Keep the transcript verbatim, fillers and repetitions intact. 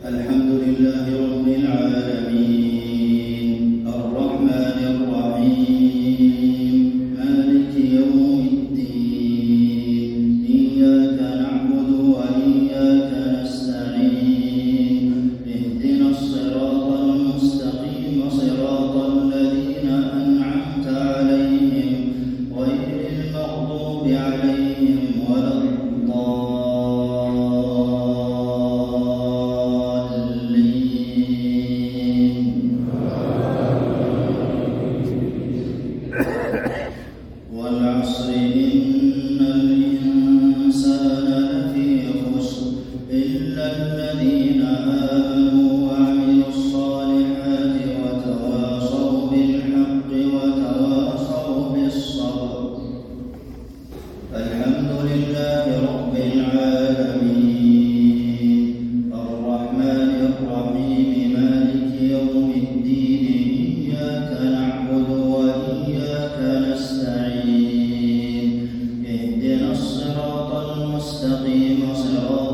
الحمد لله رب العالمين الرحمن الرحيم مالك يوم الدين إياك نعبد وإياك نستعين اهدنا الصراط المستقيم صراط الذين أنعمت عليهم غير المغضوب عليهم ولا والعصر إن الإنسان لفي خسر إلا الذين آمنوا وعملوا الصالحات وتواصوا بالحق وتواصوا بالصبر. الحمد لله رب العالمين الرحمن الرحيم مالك يوم الدين إياك نعبد وإياك نستعين اهدنا الصراط المستقيم صراط